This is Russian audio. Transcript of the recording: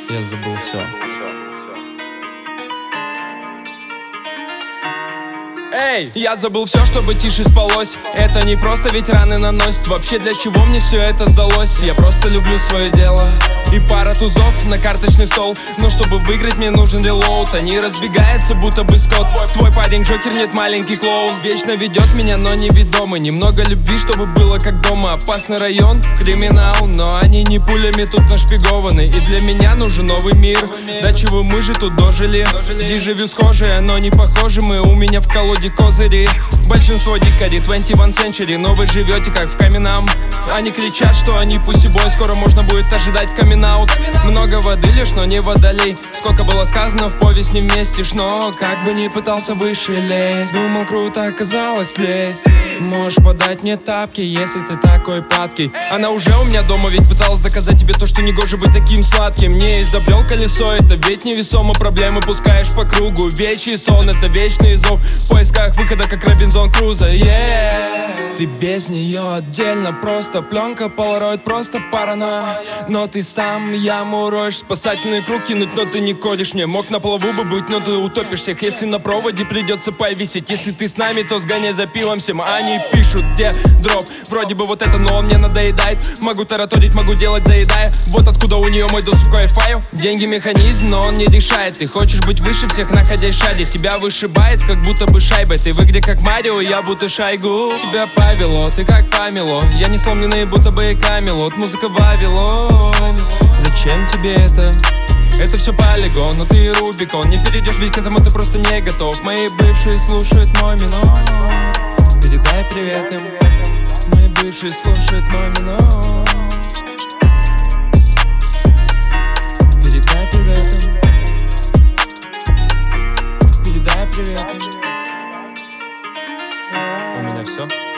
Я забыл все. Эй, я забыл все, чтобы тише спалось. Это не просто ведь раны наносит. Вообще для чего мне все это сдалось? Я просто люблю свое дело. И пара тузов на карточный стол. Но чтобы выиграть, мне нужен релоуд. Они разбегаются, будто бы скот. Твой парень Джокер, нет, маленький клоун. Вечно ведет меня, но неведомый. Немного любви, чтобы было как дома. Опасный район, криминал. Но они не пулями тут нашпигованы. И для меня нужен новый мир. До чего мы же тут дожили. Дежавю схожее, но не похожи мы. У меня в колоде козыри. Большинство дикари, 21 century. Но вы живете как в каменам. Они кричат, что они пусибой. Скоро можно будет ожидать камин-аут. Много воды лишь, но не водолей. Сколько было сказано, в повесть не вместишь. Но как бы ни пытался выше лезть, думал, круто оказалось лезть. Можешь подать мне тапки, если ты такой падкий. Она уже у меня дома, ведь пыталась доказать тебе то, что негоже быть таким сладким. Не изобрел колесо, это ведь невесомо. Проблемы пускаешь по кругу. Вечный сон, это вечный зов. В поисках выхода, как Робинзон Крузо, Ты без нее отдельно, просто пленка, полароид, просто паранойя. Но ты сам яму роешь, спасательный круг кинуть, но ты не кодишь мне. Мог на плаву бы быть, но ты утопишь всех. Если на проводе придется повисеть. Если ты с нами, то сгоняй за пивом всем. Они пишут, где дроп. Вроде бы вот это, но он мне надоедает. Могу тараторить, могу делать, заедая. Вот откуда у нее мой доступ к Wi-Fi. Деньги механизм, но он не решает. Ты хочешь быть выше всех, находясь в шаге. Тебя вышибает, как будто бы шайбой. Ты в игре как Марио, я будто Шайгу. Тебя повело, ты как Памело. Я не сломленный, будто бы и Камелот. Музыка Вавилон. Зачем тебе это? Это все полигон, но ты Рубикон. Не перейдешь, ведь к этому ты просто не готов. Мои бывшие слушают мой минор. Передай привет им. Мои бывшие слушают мой минор. Передай привет им. Передай привет им. У меня все.